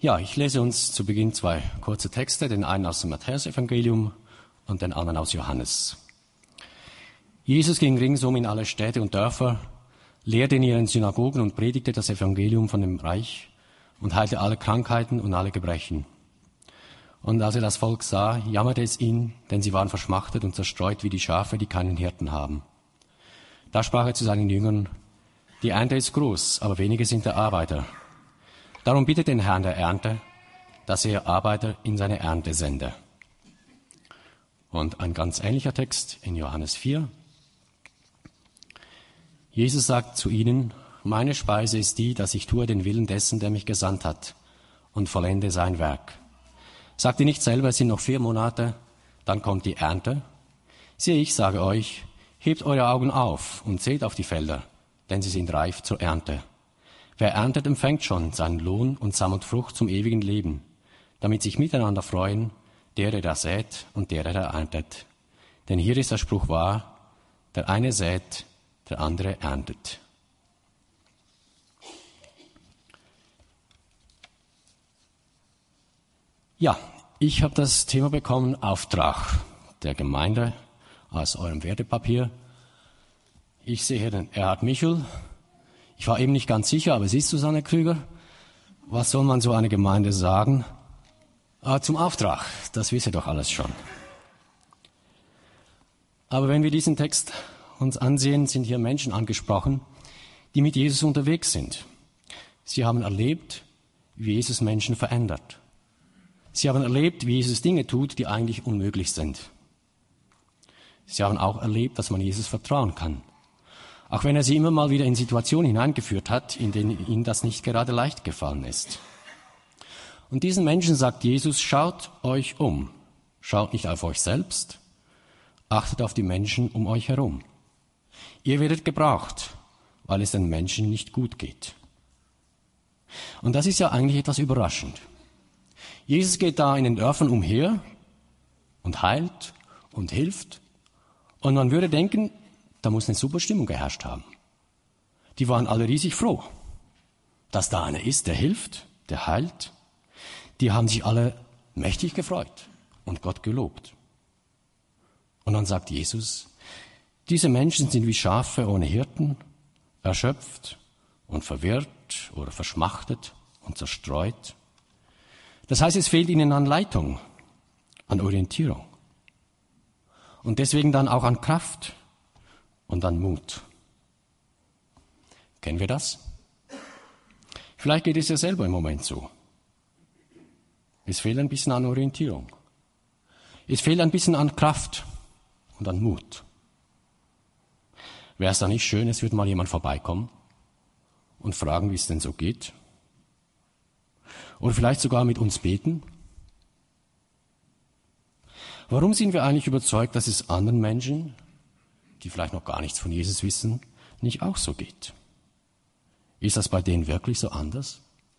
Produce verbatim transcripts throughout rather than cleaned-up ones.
Ja, ich lese uns zu Beginn zwei kurze Texte, den einen aus dem Matthäusevangelium und den anderen aus Johannes. Jesus ging ringsum in alle Städte und Dörfer, lehrte in ihren Synagogen und predigte das Evangelium von dem Reich und heilte alle Krankheiten und alle Gebrechen. Und als er das Volk sah, jammerte es ihn, denn sie waren verschmachtet und zerstreut wie die Schafe, die keinen Hirten haben. Da sprach er zu seinen Jüngern: Die Ernte ist groß, aber wenige sind der Arbeiter. Darum bittet den Herrn der Ernte, dass er Arbeiter in seine Ernte sende. Und ein ganz ähnlicher Text in Johannes vier. Jesus sagt zu ihnen: Meine Speise ist die, dass ich tue den Willen dessen, der mich gesandt hat, und vollende sein Werk. Sagt ihr nicht selber, es sind noch vier Monate, dann kommt die Ernte? Siehe, ich sage euch, hebt eure Augen auf und seht auf die Felder, denn sie sind reif zur Ernte. Wer erntet, empfängt schon seinen Lohn und sammelt Frucht zum ewigen Leben, damit sich miteinander freuen, der, der da sät und der, der da erntet. Denn hier ist der Spruch wahr: Der eine sät, der andere erntet. Ja, ich habe das Thema bekommen, Auftrag der Gemeinde, aus eurem Wertepapier. Ich sehe hier den Erhard Michel. Ich war eben nicht ganz sicher, aber siehst du, Susanne Krüger, was soll man so einer Gemeinde sagen? Ah, zum Auftrag, das wisst ihr doch alles schon. Aber wenn wir diesen Text uns ansehen, sind hier Menschen angesprochen, die mit Jesus unterwegs sind. Sie haben erlebt, wie Jesus Menschen verändert. Sie haben erlebt, wie Jesus Dinge tut, die eigentlich unmöglich sind. Sie haben auch erlebt, dass man Jesus vertrauen kann. Auch wenn er sie immer mal wieder in Situationen hineingeführt hat, in denen ihnen das nicht gerade leicht gefallen ist. Und diesen Menschen sagt Jesus: Schaut euch um. Schaut nicht auf euch selbst. Achtet auf die Menschen um euch herum. Ihr werdet gebraucht, weil es den Menschen nicht gut geht. Und das ist ja eigentlich etwas überraschend. Jesus geht da in den Dörfern umher und heilt und hilft. Und man würde denken, da muss eine super Stimmung geherrscht haben. Die waren alle riesig froh, dass da einer ist, der hilft, der heilt. Die haben sich alle mächtig gefreut und Gott gelobt. Und dann sagt Jesus: Diese Menschen sind wie Schafe ohne Hirten, erschöpft und verwirrt oder verschmachtet und zerstreut. Das heißt, es fehlt ihnen an Leitung, an Orientierung und deswegen dann auch an Kraft und an Mut. Kennen wir das? Vielleicht geht es ja selber im Moment so. Es fehlt ein bisschen an Orientierung. Es fehlt ein bisschen an Kraft und an Mut. Wäre es da nicht schön, es würde mal jemand vorbeikommen und fragen, wie es denn so geht? Oder vielleicht sogar mit uns beten? Warum sind wir eigentlich überzeugt, dass es anderen Menschen, die vielleicht noch gar nichts von Jesus wissen, nicht auch so geht? Ist das bei denen wirklich so anders?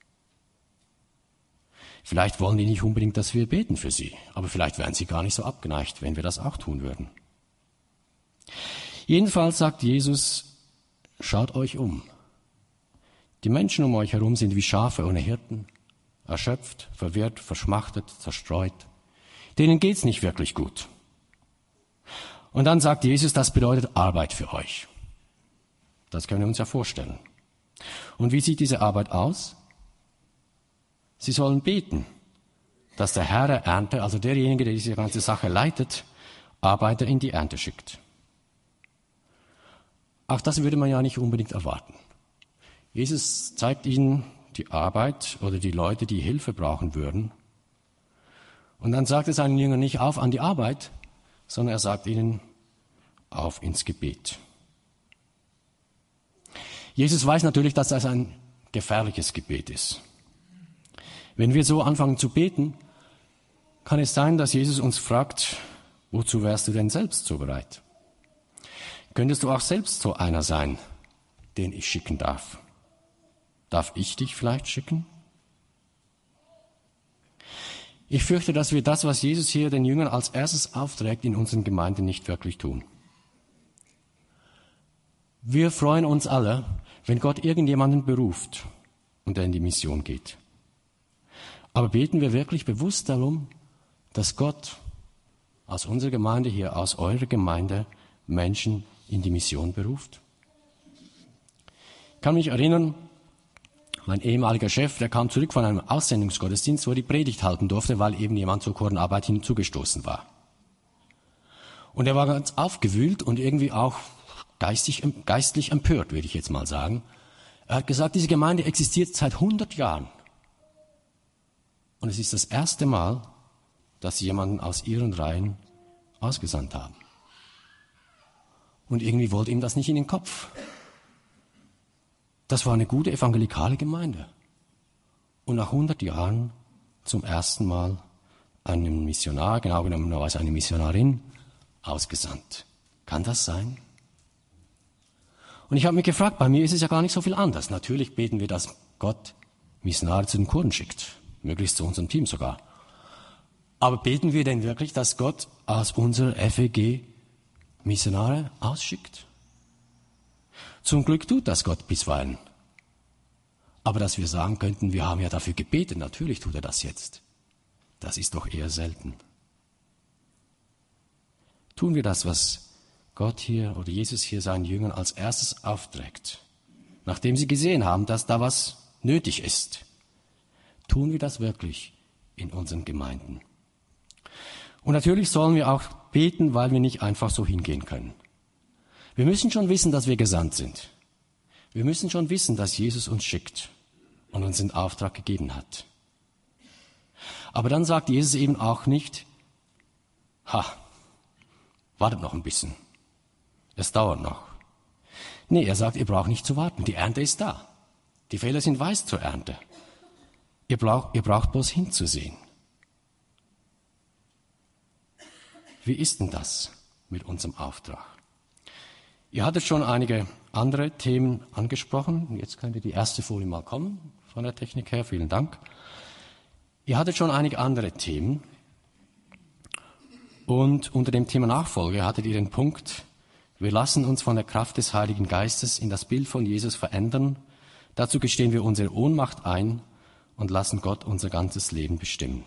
Vielleicht wollen die nicht unbedingt, dass wir beten für sie, aber vielleicht wären sie gar nicht so abgeneigt, wenn wir das auch tun würden. Jedenfalls sagt Jesus: Schaut euch um. Die Menschen um euch herum sind wie Schafe ohne Hirten, erschöpft, verwirrt, verschmachtet, zerstreut. Denen geht's nicht wirklich gut. Und dann sagt Jesus, das bedeutet Arbeit für euch. Das können wir uns ja vorstellen. Und wie sieht diese Arbeit aus? Sie sollen beten, dass der Herr der Ernte, also derjenige, der diese ganze Sache leitet, Arbeiter in die Ernte schickt. Auch das würde man ja nicht unbedingt erwarten. Jesus zeigt ihnen die Arbeit oder die Leute, die Hilfe brauchen würden. Und dann sagt er seinen Jüngern nicht: Auf an die Arbeit, sondern er sagt ihnen: Auf ins Gebet. Jesus weiß natürlich, dass das ein gefährliches Gebet ist. Wenn wir so anfangen zu beten, kann es sein, dass Jesus uns fragt: Wozu wärst du denn selbst so bereit? Könntest du auch selbst so einer sein, den ich schicken darf? Darf ich dich vielleicht schicken? Ich fürchte, dass wir das, was Jesus hier den Jüngern als erstes aufträgt, in unseren Gemeinden nicht wirklich tun. Wir freuen uns alle, wenn Gott irgendjemanden beruft und er in die Mission geht. Aber beten wir wirklich bewusst darum, dass Gott aus unserer Gemeinde hier, aus eurer Gemeinde, Menschen in die Mission beruft? Ich kann mich erinnern, mein ehemaliger Chef, der kam zurück von einem Aussendungsgottesdienst, wo er die Predigt halten durfte, weil eben jemand zur Korenarbeit hinzugestoßen war. Und er war ganz aufgewühlt und irgendwie auch geistig, geistlich empört, würde ich jetzt mal sagen. Er hat gesagt, diese Gemeinde existiert seit hundert Jahren. Und es ist das erste Mal, dass sie jemanden aus ihren Reihen ausgesandt haben. Und irgendwie wollte ihm das nicht in den Kopf. Das war eine gute evangelikale Gemeinde. Und nach hundert Jahren zum ersten Mal einen Missionar, genau genommen eine Missionarin, ausgesandt. Kann das sein? Und ich habe mich gefragt, bei mir ist es ja gar nicht so viel anders. Natürlich beten wir, dass Gott Missionare zu den Kurden schickt, möglichst zu unserem Team sogar. Aber beten wir denn wirklich, dass Gott aus unserer F E G Missionare ausschickt? Zum Glück tut das Gott bisweilen. Aber dass wir sagen könnten, wir haben ja dafür gebetet, natürlich tut er das jetzt. Das ist doch eher selten. Tun wir das, was Gott hier oder Jesus hier seinen Jüngern als erstes aufträgt, nachdem sie gesehen haben, dass da was nötig ist? Tun wir das wirklich in unseren Gemeinden? Und natürlich sollen wir auch beten, weil wir nicht einfach so hingehen können. Wir müssen schon wissen, dass wir gesandt sind. Wir müssen schon wissen, dass Jesus uns schickt und uns den Auftrag gegeben hat. Aber dann sagt Jesus eben auch nicht, ha, wartet noch ein bisschen. Es dauert noch. Nee, er sagt, ihr braucht nicht zu warten. Die Ernte ist da. Die Felder sind weiß zur Ernte. Ihr braucht, ihr braucht bloß hinzusehen. Wie ist denn das mit unserem Auftrag? Ihr hattet schon einige andere Themen angesprochen. Jetzt könnte die erste Folie mal kommen, von der Technik her. Vielen Dank. Ihr hattet schon einige andere Themen. Und unter dem Thema Nachfolge hattet ihr den Punkt, wir lassen uns von der Kraft des Heiligen Geistes in das Bild von Jesus verändern. Dazu gestehen wir unsere Ohnmacht ein und lassen Gott unser ganzes Leben bestimmen.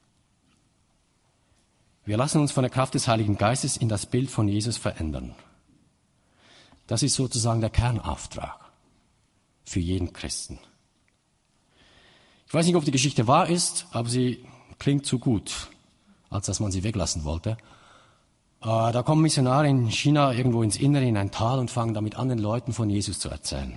Wir lassen uns von der Kraft des Heiligen Geistes in das Bild von Jesus verändern. Das ist sozusagen der Kernauftrag für jeden Christen. Ich weiß nicht, ob die Geschichte wahr ist, aber sie klingt zu gut, als dass man sie weglassen wollte. Äh, da kommen Missionare in China irgendwo ins Innere, in ein Tal und fangen damit an, den Leuten von Jesus zu erzählen.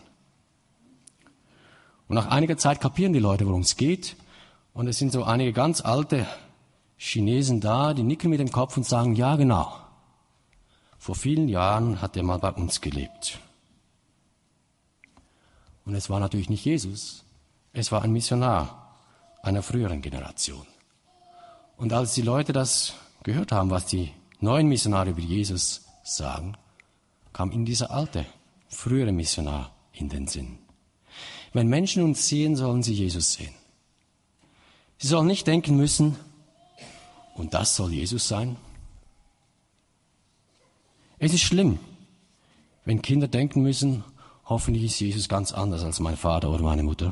Und nach einiger Zeit kapieren die Leute, worum es geht. Und es sind so einige ganz alte Chinesen da, die nicken mit dem Kopf und sagen, ja genau, vor vielen Jahren hat er mal bei uns gelebt. Und es war natürlich nicht Jesus, es war ein Missionar einer früheren Generation. Und als die Leute das gehört haben, was die neuen Missionare über Jesus sagen, kam ihnen dieser alte, frühere Missionar in den Sinn. Wenn Menschen uns sehen, sollen sie Jesus sehen. Sie sollen nicht denken müssen, und das soll Jesus sein? Es ist schlimm, wenn Kinder denken müssen, hoffentlich ist Jesus ganz anders als mein Vater oder meine Mutter.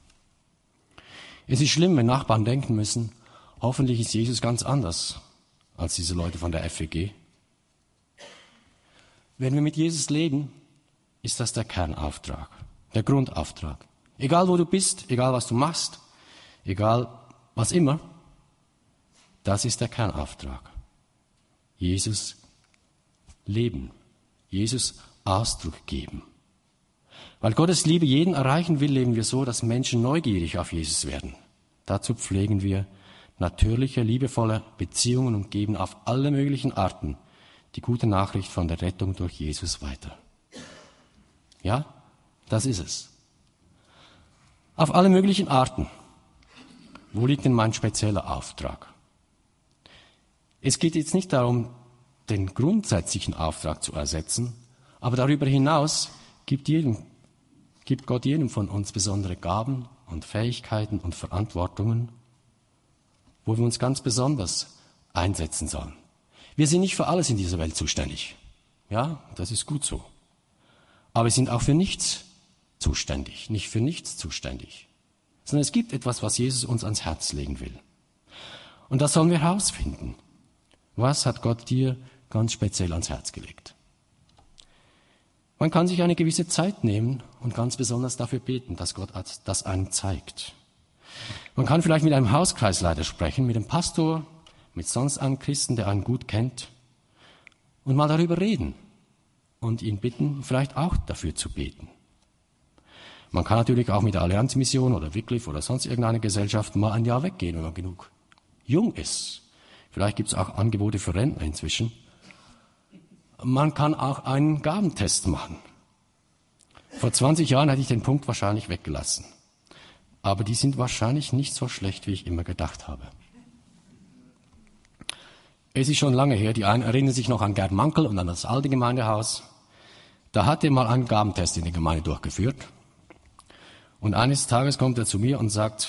Es ist schlimm, wenn Nachbarn denken müssen, hoffentlich ist Jesus ganz anders als diese Leute von der F E G. Wenn wir mit Jesus leben, ist das der Kernauftrag, der Grundauftrag. Egal wo du bist, egal was du machst, egal was immer, das ist der Kernauftrag. Jesus leben, Jesus Ausdruck geben. Weil Gottes Liebe jeden erreichen will, leben wir so, dass Menschen neugierig auf Jesus werden. Dazu pflegen wir natürliche, liebevolle Beziehungen und geben auf alle möglichen Arten die gute Nachricht von der Rettung durch Jesus weiter. Ja, das ist es. Auf alle möglichen Arten. Wo liegt denn mein spezieller Auftrag? Es geht jetzt nicht darum, den grundsätzlichen Auftrag zu ersetzen, aber darüber hinaus gibt, jedem, gibt Gott jedem von uns besondere Gaben und Fähigkeiten und Verantwortungen, wo wir uns ganz besonders einsetzen sollen. Wir sind nicht für alles in dieser Welt zuständig. Ja, das ist gut so. Aber wir sind auch für nichts zuständig, nicht für nichts zuständig. sondern es gibt etwas, was Jesus uns ans Herz legen will. Und das sollen wir herausfinden. Was hat Gott dir ganz speziell ans Herz gelegt? Man kann sich eine gewisse Zeit nehmen und ganz besonders dafür beten, dass Gott das einem zeigt. Man kann vielleicht mit einem Hauskreisleiter sprechen, mit dem Pastor, mit sonst einem Christen, der einen gut kennt, und mal darüber reden und ihn bitten, vielleicht auch dafür zu beten. Man kann natürlich auch mit der Allianzmission oder Wycliffe oder sonst irgendeine Gesellschaft mal ein Jahr weggehen, wenn man genug jung ist. Vielleicht gibt es auch Angebote für Rentner inzwischen. Man kann auch einen Gabentest machen. Vor zwanzig Jahren hätte ich den Punkt wahrscheinlich weggelassen. Aber die sind wahrscheinlich nicht so schlecht, wie ich immer gedacht habe. Es ist schon lange her, die einen erinnern sich noch an Gerd Mankel und an das alte Gemeindehaus. Da hat er mal einen Gabentest in der Gemeinde durchgeführt. Und eines Tages kommt er zu mir und sagt,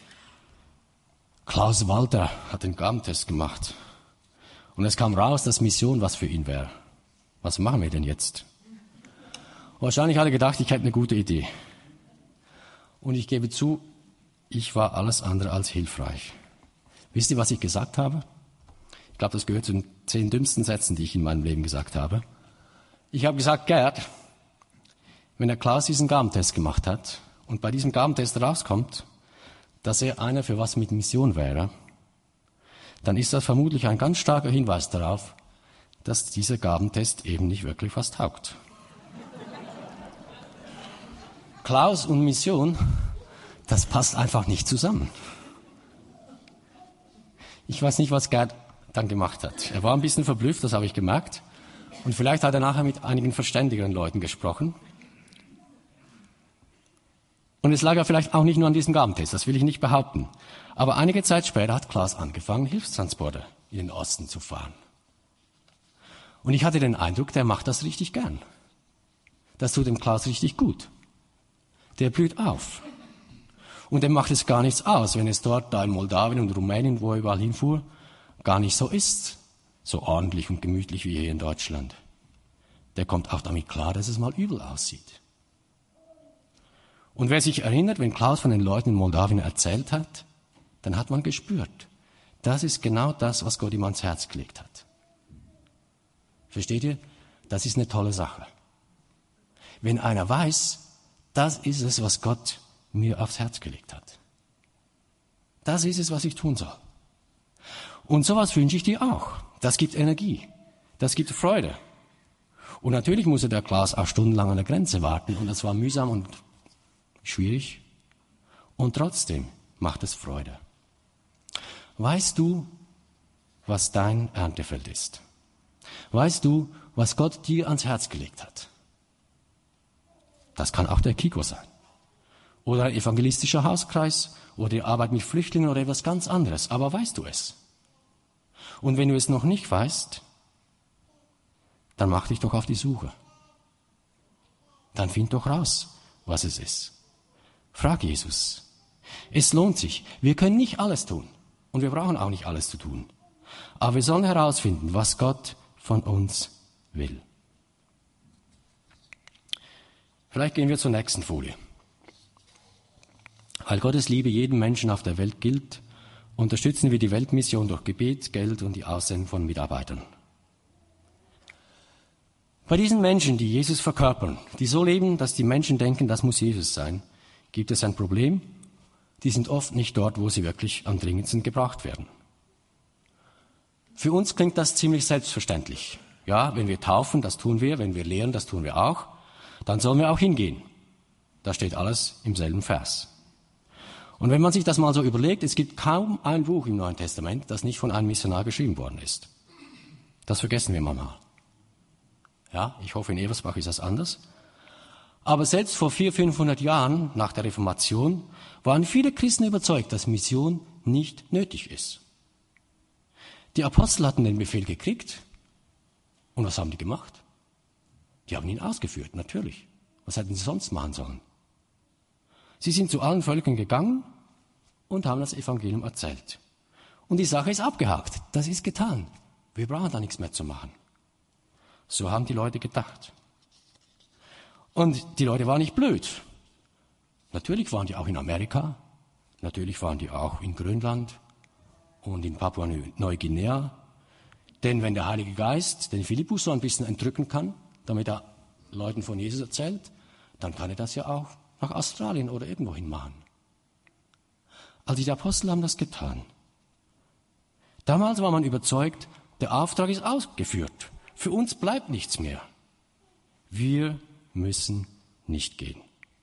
Klaus Walter hat den Gabentest gemacht. Und es kam raus, dass Mission was für ihn wäre. Was machen wir denn jetzt? Wahrscheinlich hat er gedacht, ich hätte eine gute Idee. Und ich gebe zu, ich war alles andere als hilfreich. Wisst ihr, was ich gesagt habe? Ich glaube, das gehört zu den zehn dümmsten Sätzen, die ich in meinem Leben gesagt habe. Ich habe gesagt, Gerd, wenn der Klaus diesen Gabentest gemacht hat und bei diesem Gabentest rauskommt, dass er einer für was mit Mission wäre, dann ist das vermutlich ein ganz starker Hinweis darauf, dass dieser Gabentest eben nicht wirklich was taugt. Klaus und Mission, das passt einfach nicht zusammen. Ich weiß nicht, was Gerd dann gemacht hat. Er war ein bisschen verblüfft, das habe ich gemerkt. Und vielleicht hat er nachher mit einigen verständigeren Leuten gesprochen. Und es lag ja vielleicht auch nicht nur an diesem Gabentest, das will ich nicht behaupten. Aber einige Zeit später hat Klaus angefangen, Hilfstransporte in den Osten zu fahren. Und ich hatte den Eindruck, der macht das richtig gern. Das tut dem Klaus richtig gut. Der blüht auf. Und dem macht es gar nichts aus, wenn es dort, da in Moldawien und Rumänien, wo er überall hinfuhr, gar nicht so ist. So ordentlich und gemütlich wie hier in Deutschland. Der kommt auch damit klar, dass es mal übel aussieht. Und wer sich erinnert, wenn Klaus von den Leuten in Moldawien erzählt hat, dann hat man gespürt, das ist genau das, was Gott ihm ans Herz gelegt hat. Versteht ihr? Das ist eine tolle Sache. Wenn einer weiß, das ist es, was Gott mir aufs Herz gelegt hat. Das ist es, was ich tun soll. Und sowas wünsche ich dir auch. Das gibt Energie. Das gibt Freude. Und natürlich musste der Klaus auch stundenlang an der Grenze warten. Und das war mühsam und schwierig. Und trotzdem macht es Freude. Weißt du, was dein Erntefeld ist? Weißt du, was Gott dir ans Herz gelegt hat? Das kann auch der Kiko sein. Oder ein evangelistischer Hauskreis oder die Arbeit mit Flüchtlingen oder etwas ganz anderes. Aber weißt du es? Und wenn du es noch nicht weißt, dann mach dich doch auf die Suche. Dann find doch raus, was es ist. Frag Jesus. Es lohnt sich. Wir können nicht alles tun. Und wir brauchen auch nicht alles zu tun. Aber wir sollen herausfinden, was Gott von uns will. Vielleicht gehen wir zur nächsten Folie. Weil Gottes Liebe jedem Menschen auf der Welt gilt, unterstützen wir die Weltmission durch Gebet, Geld und die Aussendung von Mitarbeitern. Bei diesen Menschen, die Jesus verkörpern, die so leben, dass die Menschen denken, das muss Jesus sein, gibt es ein Problem. Die sind oft nicht dort, wo sie wirklich am dringendsten gebraucht werden. Für uns klingt das ziemlich selbstverständlich. Ja, wenn wir taufen, das tun wir, wenn wir lehren, das tun wir auch, dann sollen wir auch hingehen. Da steht alles im selben Vers. Und wenn man sich das mal so überlegt, es gibt kaum ein Buch im Neuen Testament, das nicht von einem Missionar geschrieben worden ist. Das vergessen wir manchmal. Ja, ich hoffe, in Eversbach ist das anders. Aber selbst vor vierhundert, fünfhundert Jahren nach der Reformation waren viele Christen überzeugt, dass Mission nicht nötig ist. Die Apostel hatten den Befehl gekriegt. Und was haben die gemacht? Die haben ihn ausgeführt, natürlich. Was hätten sie sonst machen sollen? Sie sind zu allen Völkern gegangen und haben das Evangelium erzählt. Und die Sache ist abgehakt. Das ist getan. Wir brauchen da nichts mehr zu machen. So haben die Leute gedacht. Und die Leute waren nicht blöd. Natürlich waren die auch in Amerika Natürlich waren die auch in Grönland und in Papua-Neuguinea. Denn wenn der Heilige Geist den Philippus so ein bisschen entrücken kann, damit er Leuten von Jesus erzählt, dann kann er das ja auch nach Australien oder irgendwohin machen. Also die Apostel haben das getan. Damals war man überzeugt, der Auftrag ist ausgeführt. Für uns bleibt nichts mehr. Wir müssen nicht gehen.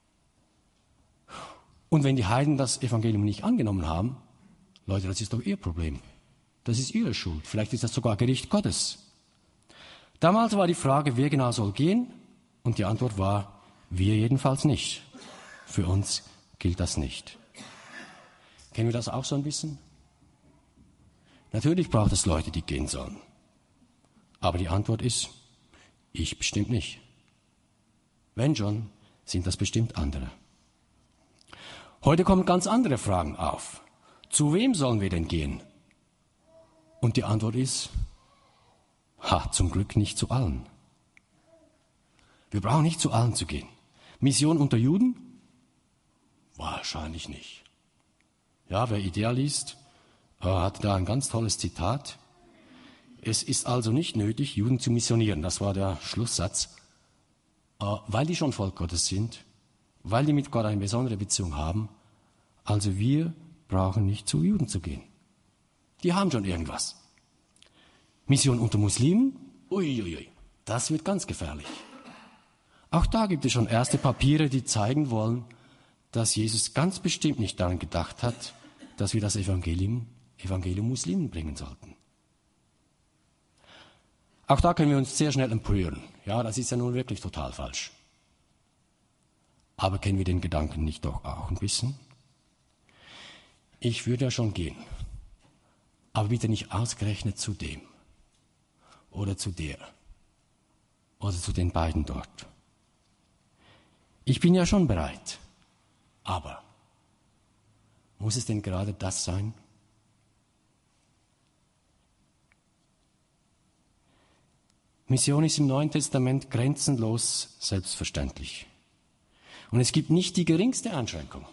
Und wenn die Heiden das Evangelium nicht angenommen haben, Leute, das ist doch ihr Problem. Das ist ihre Schuld. Vielleicht ist das sogar Gericht Gottes. Damals war die Frage, wer genau soll gehen? Und die Antwort war, wir jedenfalls nicht. Für uns gilt das nicht. Kennen wir das auch so ein bisschen? Natürlich braucht es Leute, die gehen sollen. Aber die Antwort ist, ich bestimmt nicht. Wenn schon, sind das bestimmt andere. Heute kommen ganz andere Fragen auf. Zu wem sollen wir denn gehen? Und die Antwort ist, ha, zum Glück nicht zu allen. Wir brauchen nicht zu allen zu gehen. Mission unter Juden? Wahrscheinlich nicht. Ja, wer Idea liest, hat da ein ganz tolles Zitat. Es ist also nicht nötig, Juden zu missionieren. Das war der Schlusssatz. Weil die schon Volk Gottes sind, weil die mit Gott eine besondere Beziehung haben. Also wir brauchen nicht zu Juden zu gehen. Die haben schon irgendwas. Mission unter Muslimen? Uiuiui, das wird ganz gefährlich. Auch da gibt es schon erste Papiere, die zeigen wollen, dass Jesus ganz bestimmt nicht daran gedacht hat, dass wir das Evangelium, Evangelium Muslimen bringen sollten. Auch da können wir uns sehr schnell empören. Ja, das ist ja nun wirklich total falsch. Aber kennen wir den Gedanken nicht doch auch ein bisschen? Ich würde ja schon gehen, aber bitte nicht ausgerechnet zu dem oder zu der oder zu den beiden dort. Ich bin ja schon bereit, aber muss es denn gerade das sein? Mission ist im Neuen Testament grenzenlos selbstverständlich. Und es gibt nicht die geringste Einschränkung.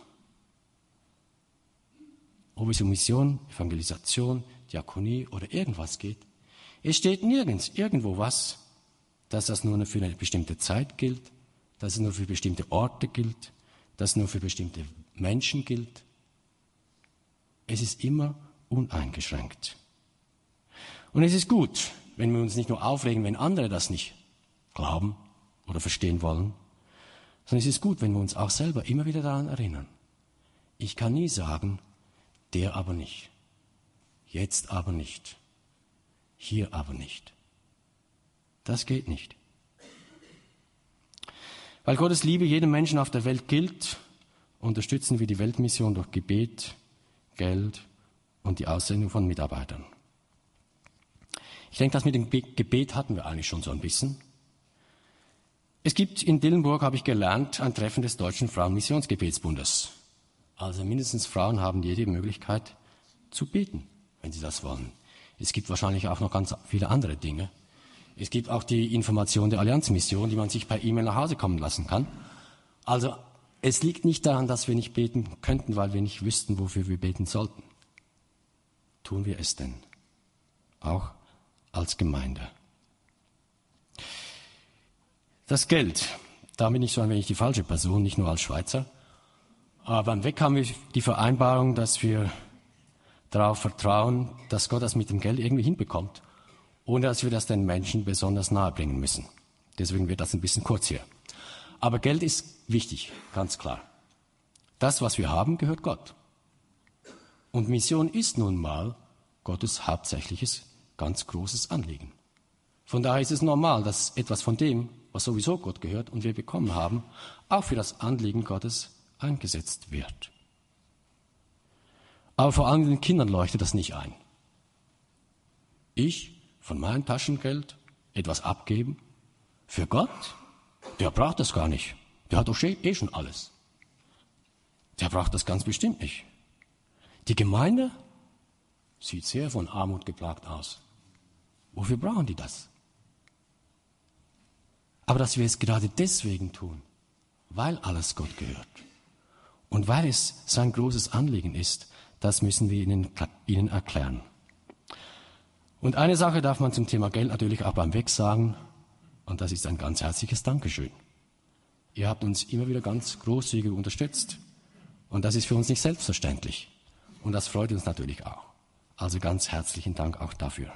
Ob es um Mission, Evangelisation, Diakonie oder irgendwas geht. Es steht nirgends irgendwo was, dass das nur für eine bestimmte Zeit gilt, dass es nur für bestimmte Orte gilt, dass es nur für bestimmte Menschen gilt. Es ist immer uneingeschränkt. Und es ist gut, wenn wir uns nicht nur aufregen, wenn andere das nicht glauben oder verstehen wollen, sondern es ist gut, wenn wir uns auch selber immer wieder daran erinnern. Ich kann nie sagen, der aber nicht, jetzt aber nicht, hier aber nicht. Das geht nicht. Weil Gottes Liebe jedem Menschen auf der Welt gilt, unterstützen wir die Weltmission durch Gebet, Geld und die Aussendung von Mitarbeitern. Ich denke, das mit dem Gebet hatten wir eigentlich schon so ein bisschen. Es gibt in Dillenburg, habe ich gelernt, ein Treffen des Deutschen Frauenmissionsgebetsbundes. Also mindestens Frauen haben jede Möglichkeit zu beten, wenn sie das wollen. Es gibt wahrscheinlich auch noch ganz viele andere Dinge. Es gibt auch die Information der Allianzmission, die man sich per E-Mail nach Hause kommen lassen kann. Also es liegt nicht daran, dass wir nicht beten könnten, weil wir nicht wüssten, wofür wir beten sollten. Tun wir es denn? Auch als Gemeinde. Das Geld, da bin ich so ein wenig die falsche Person, nicht nur als Schweizer. Aber beim Weg haben wir die Vereinbarung, dass wir darauf vertrauen, dass Gott das mit dem Geld irgendwie hinbekommt, ohne dass wir das den Menschen besonders nahe bringen müssen. Deswegen wird das ein bisschen kurz hier. Aber Geld ist wichtig, ganz klar. Das, was wir haben, gehört Gott. Und Mission ist nun mal Gottes hauptsächliches, ganz großes Anliegen. Von daher ist es normal, dass etwas von dem, was sowieso Gott gehört und wir bekommen haben, auch für das Anliegen Gottes eingesetzt wird. Aber vor allem den Kindern leuchtet das nicht ein. Ich von meinem Taschengeld etwas abgeben? Für Gott? Der braucht das gar nicht. Der hat doch eh schon alles. Der braucht das ganz bestimmt nicht. Die Gemeinde sieht sehr von Armut geplagt aus. Wofür brauchen die das? Aber dass wir es gerade deswegen tun, weil alles Gott gehört Und weil es sein großes Anliegen ist, das müssen wir ihnen, ihnen erklären. Und eine Sache darf man zum Thema Geld natürlich auch beim Weg sagen, und das ist ein ganz herzliches Dankeschön. Ihr habt uns immer wieder ganz großzügig unterstützt. Und das ist für uns nicht selbstverständlich. Und das freut uns natürlich auch. Also ganz herzlichen Dank auch dafür.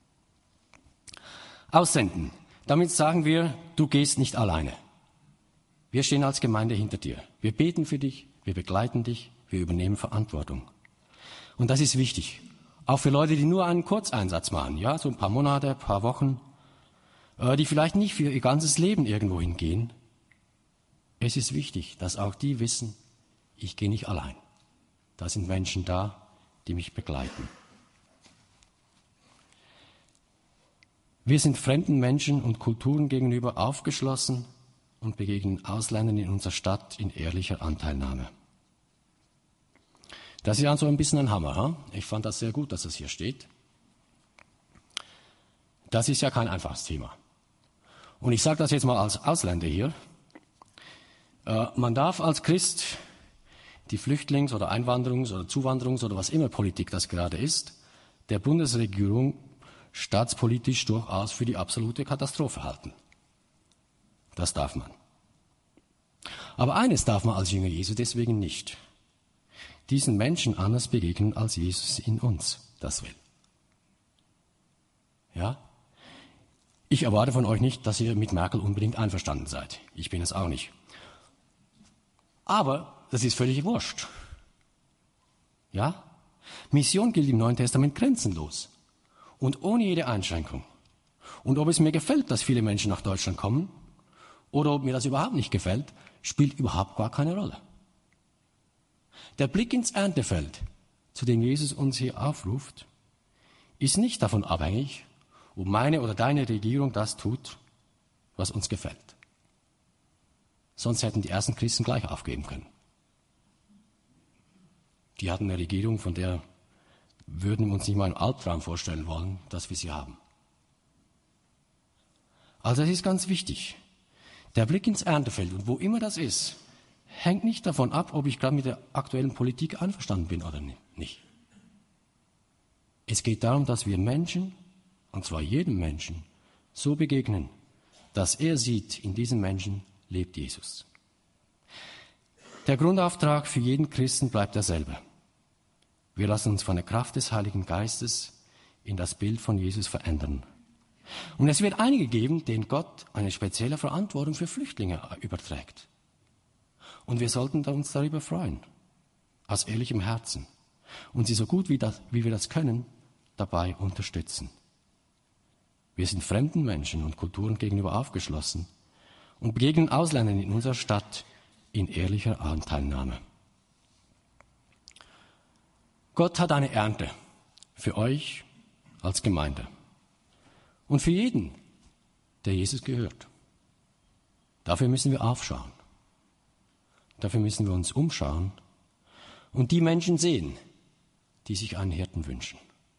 Aussenden. Damit sagen wir, du gehst nicht alleine. Wir stehen als Gemeinde hinter dir. Wir beten für dich, wir begleiten dich, wir übernehmen Verantwortung. Und das ist wichtig. Auch für Leute, die nur einen Kurzeinsatz machen, ja, so ein paar Monate, ein paar Wochen, äh, die vielleicht nicht für ihr ganzes Leben irgendwo hingehen. Es ist wichtig, dass auch die wissen, ich gehe nicht allein. Da sind Menschen da, die mich begleiten. Wir sind fremden Menschen und Kulturen gegenüber aufgeschlossen und begegnen Ausländern in unserer Stadt in ehrlicher Anteilnahme. Das ist also ein bisschen ein Hammer. Hm? Ich fand das sehr gut, dass das hier steht. Das ist ja kein einfaches Thema. Und ich sage das jetzt mal als Ausländer hier. Äh, man darf als Christ die Flüchtlings- oder Einwanderungs- oder Zuwanderungs- oder was immer Politik das gerade ist, der Bundesregierung staatspolitisch durchaus für die absolute Katastrophe halten. Das darf man. Aber eines darf man als Jünger Jesu deswegen nicht. Diesen Menschen anders begegnen, als Jesus in uns das will. Ja? Ich erwarte von euch nicht, dass ihr mit Merkel unbedingt einverstanden seid. Ich bin es auch nicht. Aber das ist völlig wurscht. Ja? Mission gilt im Neuen Testament grenzenlos und ohne jede Einschränkung. Und ob es mir gefällt, dass viele Menschen nach Deutschland kommen, oder ob mir das überhaupt nicht gefällt, spielt überhaupt gar keine Rolle. Der Blick ins Erntefeld, zu dem Jesus uns hier aufruft, ist nicht davon abhängig, ob meine oder deine Regierung das tut, was uns gefällt. Sonst hätten die ersten Christen gleich aufgeben können. Die hatten eine Regierung, von der würden wir uns nicht mal einen Albtraum vorstellen wollen, dass wir sie haben. Also es ist ganz wichtig. Der Blick ins Erntefeld, und wo immer das ist, hängt nicht davon ab, ob ich gerade mit der aktuellen Politik einverstanden bin oder nicht. Es geht darum, dass wir Menschen, und zwar jedem Menschen, so begegnen, dass er sieht, in diesem Menschen lebt Jesus. Der Grundauftrag für jeden Christen bleibt derselbe. Wir lassen uns von der Kraft des Heiligen Geistes in das Bild von Jesus verändern. Und es wird einige geben, denen Gott eine spezielle Verantwortung für Flüchtlinge überträgt. Und wir sollten uns darüber freuen, aus ehrlichem Herzen, und sie so gut wie, das, wie wir das können, dabei unterstützen. Wir sind fremden Menschen und Kulturen gegenüber aufgeschlossen und begegnen Ausländern in unserer Stadt in ehrlicher Anteilnahme. Gott hat eine Ernte für euch als Gemeinde und für jeden, der Jesus gehört. Dafür müssen wir aufschauen. Dafür müssen wir uns umschauen und die Menschen sehen, die sich einen Hirten wünschen.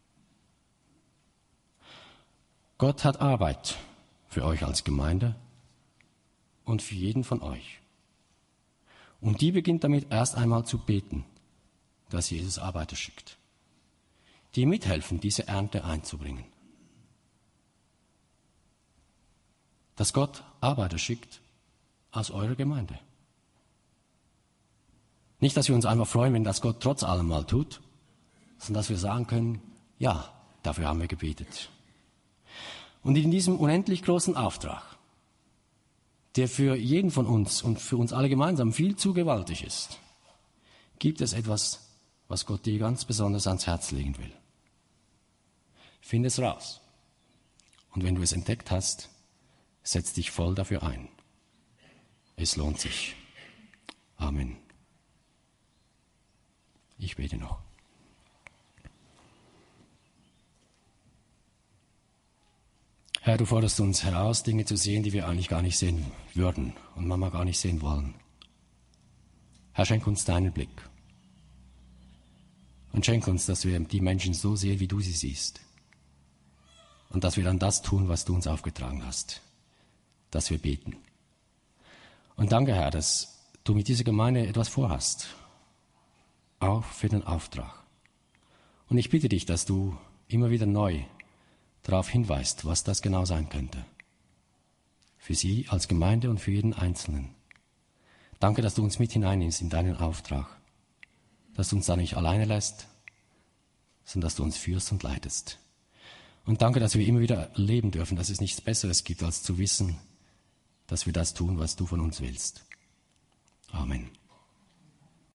Gott hat Arbeit für euch als Gemeinde und für jeden von euch. Und die beginnt damit erst einmal zu beten, dass Jesus Arbeiter schickt, die mithelfen, diese Ernte einzubringen. Dass Gott Arbeiter schickt aus eurer Gemeinde. Nicht, dass wir uns einfach freuen, wenn das Gott trotz allem mal tut, sondern dass wir sagen können, ja, dafür haben wir gebetet. Und in diesem unendlich großen Auftrag, der für jeden von uns und für uns alle gemeinsam viel zu gewaltig ist, gibt es etwas, was Gott dir ganz besonders ans Herz legen will. Finde es raus. Und wenn du es entdeckt hast, setz dich voll dafür ein. Es lohnt sich. Amen. Ich bete noch. Herr, du forderst uns heraus, Dinge zu sehen, die wir eigentlich gar nicht sehen würden und manchmal gar nicht sehen wollen. Herr, schenk uns deinen Blick. Und schenk uns, dass wir die Menschen so sehen, wie du sie siehst. Und dass wir dann das tun, was du uns aufgetragen hast. Dass wir beten. Und danke, Herr, dass du mit dieser Gemeinde etwas vorhast. auch für den Auftrag. Und ich bitte dich, dass du immer wieder neu darauf hinweist, was das genau sein könnte. Für sie als Gemeinde und für jeden Einzelnen. Danke, dass du uns mit hineinnimmst in deinen Auftrag. Dass du uns da nicht alleine lässt, sondern dass du uns führst und leitest. Und danke, dass wir immer wieder erleben dürfen, dass es nichts Besseres gibt, als zu wissen, dass wir das tun, was du von uns willst. Amen.